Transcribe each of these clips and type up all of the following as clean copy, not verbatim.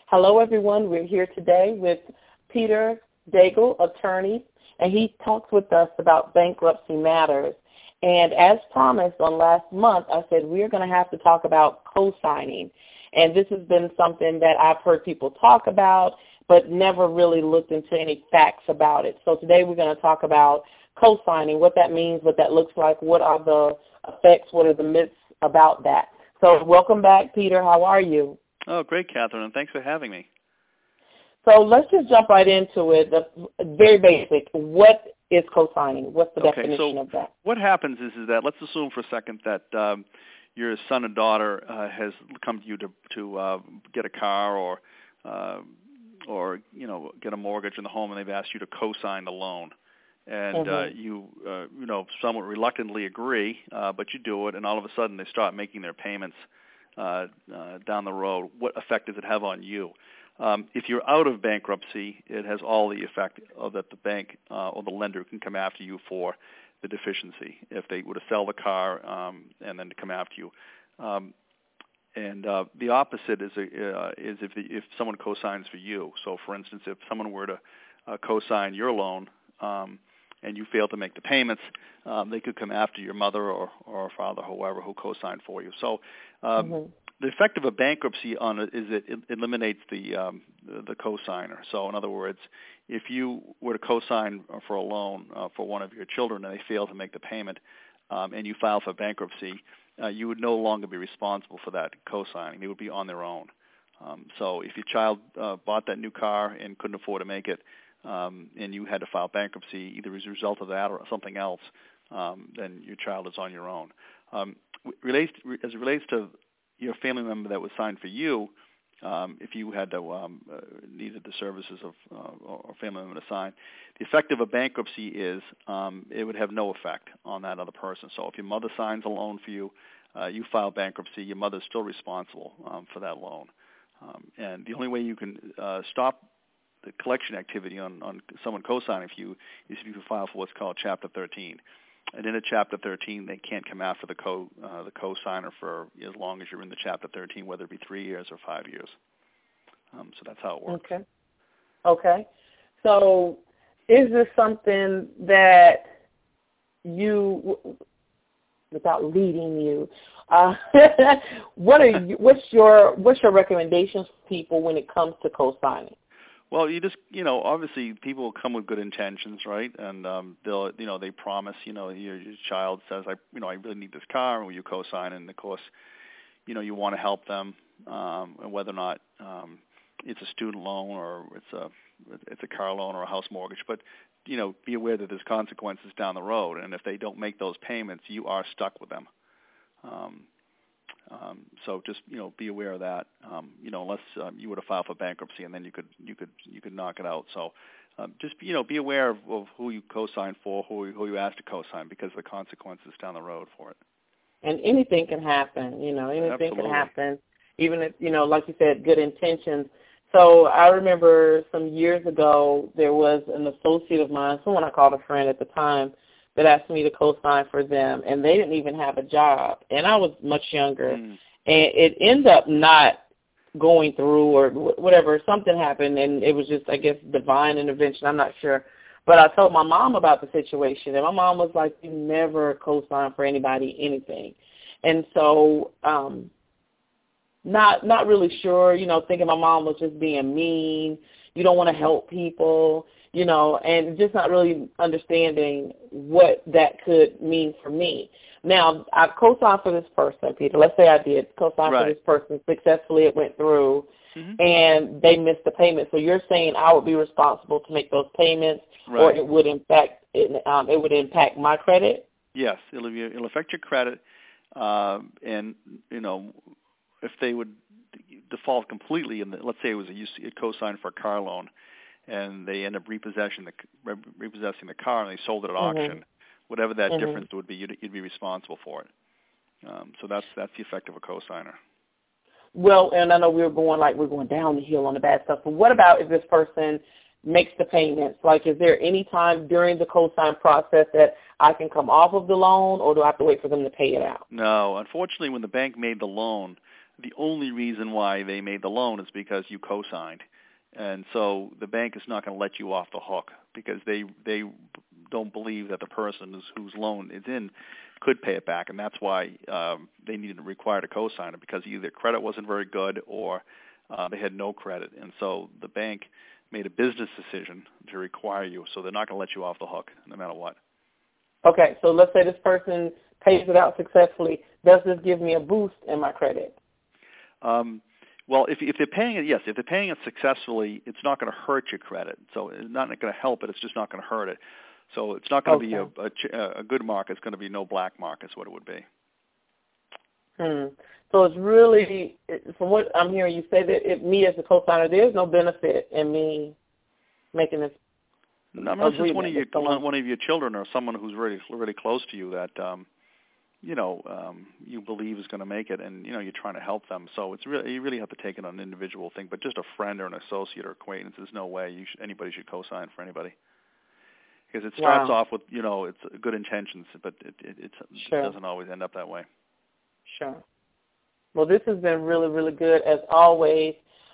Hello, everyone. We're here today with Peter Daigle, attorney, and he talks with us about bankruptcy matters. And as promised on last month, I said we're going to have to talk about co-signing. And this has been something that I've heard people talk about, but never really looked into any facts about it. So today we're going to talk about co-signing, what that means, what that looks like, what are the effects, what are the myths about that. So welcome back, Peter. How are you? Oh, great, Catherine, and thanks for having me. So let's just jump right into it. Very basic. What is co-signing? What's the definition of that? What happens is that, let's assume for a second that your son and daughter has come to you to get a car or get a mortgage in the home, and they've asked you to co-sign the loan. And you somewhat reluctantly agree, but you do it, and all of a sudden they start making their payments down the road. What effect does it have on you? If you're out of bankruptcy, it has all the effect of that the bank or the lender can come after you for the deficiency if they were to sell the car and then to come after you. And the opposite is if someone co-signs for you. So, for instance, if someone were to co-sign your loan and you fail to make the payments, they could come after your mother or father, whoever, who co-signed for you. So the effect of a bankruptcy on it is it eliminates the co-signer. So in other words, if you were to co-sign for a loan for one of your children and they fail to make the payment and you file for bankruptcy, you would no longer be responsible for that co-signing. They would be on their own. So if your child bought that new car and couldn't afford to make it, and you had to file bankruptcy either as a result of that or something else, then your child is on your own. As it relates to your family member that was signed for you, if you had to needed the services of a family member to sign, the effect of a bankruptcy is it would have no effect on that other person. So if your mother signs a loan for you, you file bankruptcy, your mother's still responsible for that loan. And the only way you can stop the collection activity on someone co-signing for you is if you file for what's called Chapter 13. And in a Chapter 13, they can't come after the co-signer for as long as you're in the Chapter 13, whether it be 3 years or 5 years. So that's how it works. Okay. So is this something that you, without leading you, what's your recommendations for people when it comes to co-signing? Well, you just, obviously people will come with good intentions, right? And they'll, they promise, your child says, I really need this car, and will you co-sign? And of course, you want to help them, and whether or not it's a student loan or it's a car loan or a house mortgage. But be aware that there's consequences down the road, and if they don't make those payments, you are stuck with them. So just be aware of that. Unless you were to file for bankruptcy, and then you could knock it out. So just be aware of who you co-sign for, who you ask to co-sign, because of the consequences down the road for it. And anything can happen. Anything Absolutely. can happen, even if like you said, good intentions. So I remember some years ago there was an associate of mine, someone I called a friend at the time, that asked me to co-sign for them, and they didn't even have a job, and I was much younger, and it ended up not going through or whatever. Something happened, and it was just, I guess, divine intervention. I'm not sure. But I told my mom about the situation, and my mom was like, you never co-sign for anybody anything. And so not really sure, thinking my mom was just being mean. You don't want to help people. And just not really understanding what that could mean for me. Now, I co-signed for this person, Peter. Let's say I did co-sign for this person successfully. It went through, and they missed the payment. So you're saying I would be responsible to make those payments, or it would impact my credit? Yes, it'll affect your credit, and if they would default completely, let's say it was a co-sign for a car loan, and they end up repossessing the car, and they sold it at auction. Whatever that difference would be, you'd be responsible for it. So that's the effect of a cosigner. Well, and I know we're going down the hill on the bad stuff, but what about if this person makes the payments? Like, is there any time during the cosign process that I can come off of the loan, or do I have to wait for them to pay it out? No. Unfortunately, when the bank made the loan, the only reason why they made the loan is because you co-signed. And so the bank is not going to let you off the hook because they don't believe that the person whose loan is in could pay it back, and that's why they needed to require a co-signer, because either credit wasn't very good or they had no credit. And so the bank made a business decision to require you, so they're not going to let you off the hook no matter what. Okay, so let's say this person pays it out successfully. Does this give me a boost in my credit? Well, if they're paying it, yes. If they're paying it successfully, it's not going to hurt your credit. So it's not going to help it. It's just not going to hurt it. So it's not going to be a good mark. It's going to be no black mark is what it would be. So it's really, from what I'm hearing you say, that me as a co-signer, there's no benefit in me making this. No, I mean, it's just one of your children or someone who's really close to you that you believe is going to make it, and you're trying to help them. So it's really, you really have to take it on an individual thing. But just a friend or an associate or acquaintance, there's no way anybody should co-sign for anybody, because it starts off with it's good intentions, but it doesn't always end up that way. Sure. Well, this has been really, really good as always.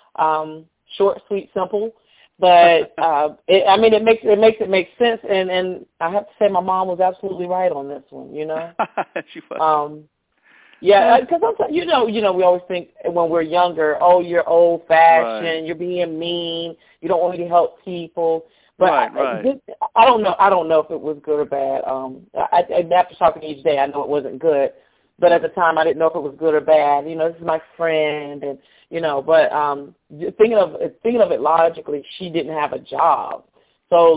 Short, sweet, simple. But it makes it make sense, and I have to say my mom was absolutely right on this one. She was. Yeah, because we always think when we're younger, oh, you're old-fashioned, right. You're being mean, you don't want me to help people. But right. I don't know if it was good or bad. After talking to you today, I know it wasn't good. But at the time, I didn't know if it was good or bad. This is my friend, and But thinking of it logically, she didn't have a job, so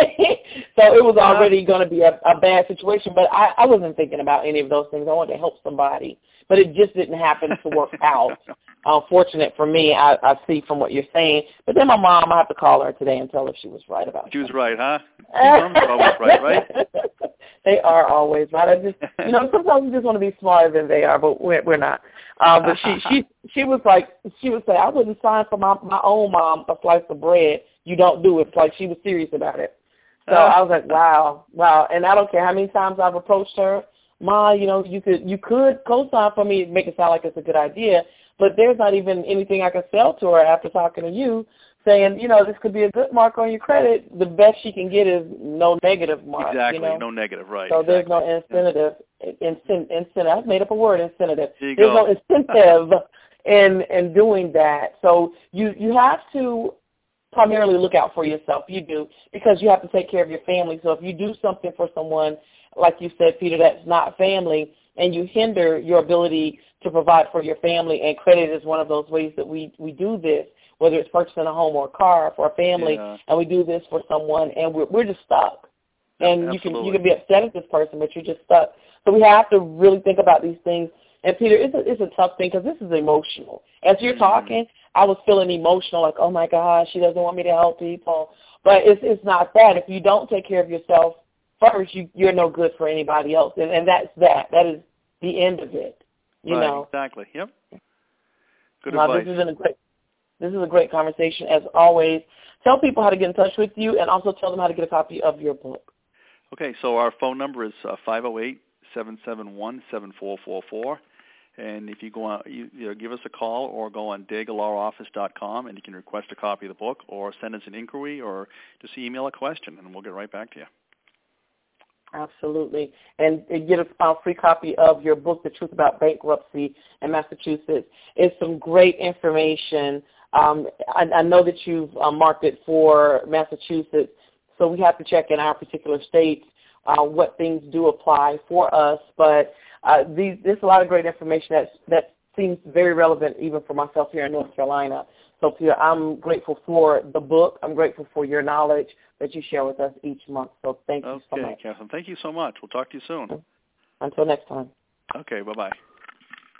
it was already going to be a bad situation. But I wasn't thinking about any of those things. I wanted to help somebody, but it just didn't happen to work out. Fortunate for me, I see from what you're saying. But then my mom, I have to call her today and tell her she was right about it. She was right, huh? Mom's always right? They are always right. I just, sometimes we just want to be smarter than they are, but we're not. But she was like, she would say, I wouldn't sign for my own mom a slice of bread. You don't do it. It's like she was serious about it. So I was like, wow. And I don't care how many times I've approached her, Ma, you could co-sign for me, make it sound like it's a good idea, but there's not even anything I can sell to her after talking to you, saying, this could be a good mark on your credit. The best she can get is no negative mark. Exactly, no negative, right. So exactly. There's no incentive. Incentive. I've made up a word, incentive. There's no incentive in doing that. So you have to primarily look out for yourself. You do, because you have to take care of your family. So if you do something for someone, like you said, Peter, that's not family, and you hinder your ability to provide for your family, and credit is one of those ways that we do this, whether it's purchasing a home or a car for a family, and we do this for someone, and we're just stuck. And you can be upset at this person, but you're just stuck. So we have to really think about these things. And Peter, it's a tough thing because this is emotional. As you're talking, I was feeling emotional, like, oh my gosh, she doesn't want me to help people. But it's not that. If you don't take care of yourself first, you're no good for anybody else. And that's that. That is the end of it. You know. Exactly. Yep. Good advice. This is a great conversation, as always. Tell people how to get in touch with you, and also tell them how to get a copy of your book. Okay, so our phone number is 508-771-7444. And if you go on, you give us a call or go on DaigaLawOffice.com, and you can request a copy of the book or send us an inquiry or just email a question, and we'll get right back to you. Absolutely. And get a free copy of your book, The Truth About Bankruptcy in Massachusetts. It's some great information. I know that you've marked it for Massachusetts, so we have to check in our particular states what things do apply for us. But there's a lot of great information that seems very relevant even for myself here in North Carolina. So, Peter, I'm grateful for the book. I'm grateful for your knowledge that you share with us each month. So thank you so much. Okay, Catherine. Thank you so much. We'll talk to you soon. Until next time. Okay, bye-bye.